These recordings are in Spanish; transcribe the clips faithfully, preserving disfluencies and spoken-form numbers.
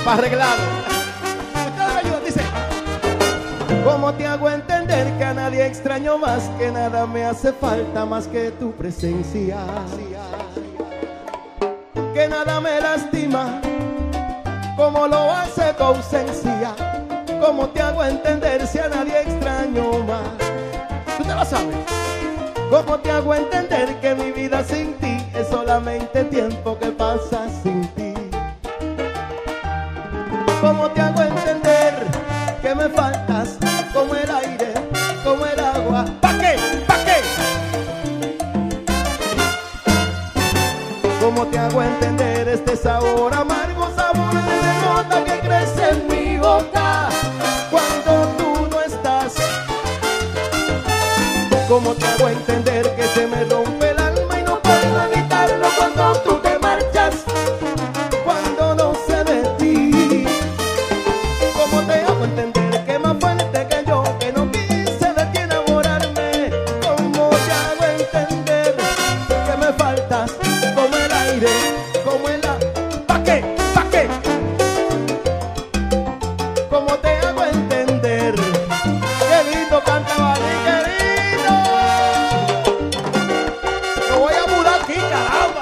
para arreglarlo. Ustedes me ayudan, dice. ¿Cómo te hago entender que a nadie extraño más, que nada me hace falta más que tu presencia? Que nada me lastima como lo hace tu ausencia. ¿Cómo te hago entender si a nadie extraño más? Tú te lo sabes. ¿Cómo te hago entender que mi vida sin ti es solamente tiempo que pasa sin ti? ¿Cómo te hago entender que me faltas como el aire, como el agua? ¿Pa' qué? ¿Pa' qué? ¿Cómo te hago entender este sabor amargo, sabor de derrota que crece en mi boca cuando tú no estás? ¿Cómo te hago entender que se me rompe el alma y no puedo evitarlo cuando tú te marchas, cuando no sé de ti? ¿Cómo te hago entender que más fuerte que yo, que no quise de ti enamorarme? ¿Cómo te hago entender que me faltas como el aire, como el agua? ¿Pa' qué? ¿Pa' qué? ¿Cómo te hago entender? ¡Qué lindo canta Vani, qué lindo! ¡Me voy a mudar aquí, caramba!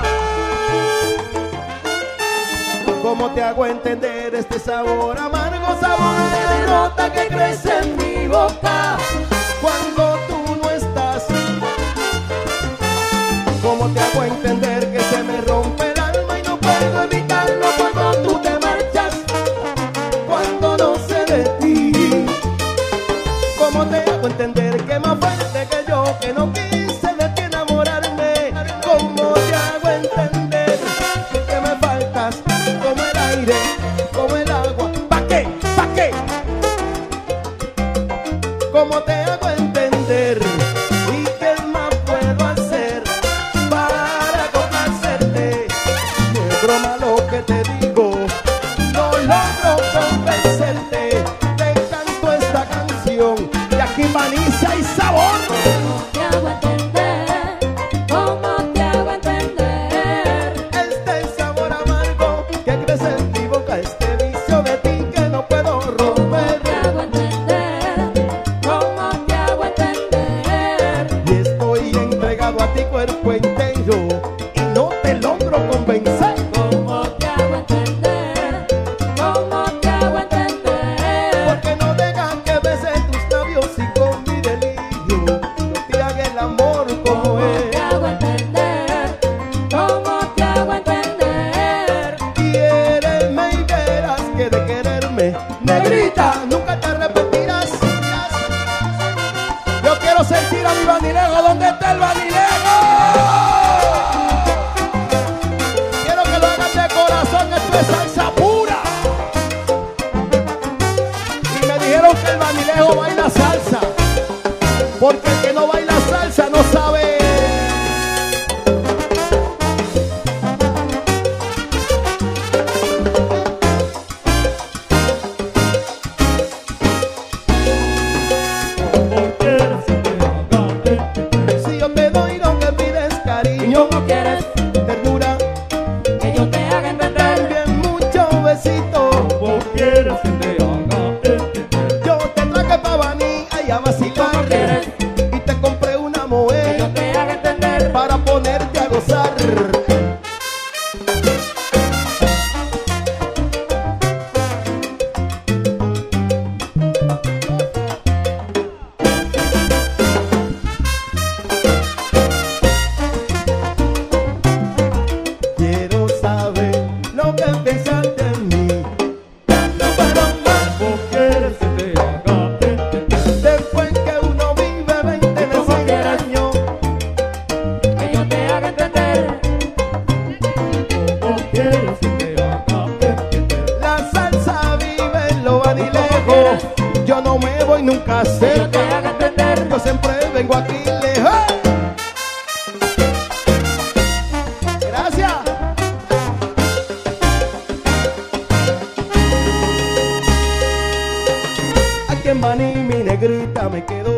¿Cómo te hago entender este sabor amargo, sabor de derrota que crece en mi boca cuando tú no estás? ¿Cómo te hago entender que se me rompe el alma y no puedo evitarlo cuando tú te marchas, cuando no sé de ti? ¿Cómo te hago entender que más fuerte que yo, que no quise de ti enamorarme? ¿Cómo te hago entender que me faltas como el aire, como el agua? ¿Pa' qué? ¿Pa' qué? ¿Cómo te hago entender? ¿Y qué más puedo hacer para complacerte? Es broma lo que te digo, no logro convencerte. Te canto esta canción y aquí Vanessa y sabor. ¿Cómo te hago entender? ¿Cómo te hago entender? Este sabor amargo que crece en mi boca, este vicio de ti que no puedo ¿Cómo romper. te hago entender? ¿Cómo te hago entender? Y estoy entregado a ti cuerpo entero y no te logro convencer. ¿Cómo te hago entender? ¿Cómo te hago entender? Porque no dejan que bese tus labios y con mi delirio yo te haga el amor como ¿Cómo es. te hago entender? ¿Cómo te hago entender? Quiéreme y verás que de quererme, negrita, nunca te arrepentirás. Yo quiero sentir a mi Vanilejo. ¿Dónde está el Vanilejo? Quiero que lo hagan de corazón, esto es salsa pura. Y me dijeron que el Vanilejo baila salsa, porque el que no baila salsa no sabe. Si yo te doy lo que pides, cariño, ¿Cómo quieres ternura, que yo te haga entender? también mucho besito. ¿Cómo quieres que te haga entender? Yo te traje pa' Bani a vacilar ¿Cómo quieres y te compré una que moe yo te haga entender? para ponerte a gozar. Quiero saber lo que piensas de mí. No puedo más. ¿Cómo quieres que te haga entender? Después que uno vive veinte ¿Cómo veces quieres? al año, Que yo te haga entender? ¿Cómo quieres que te haga entender? la salsa vive en lo Vanilejo. Yo no me voy nunca Que yo te cerca, haga entender? yo siempre vengo aquí lejos. Gracias. Aquí en Bani, mi negrita, me quedo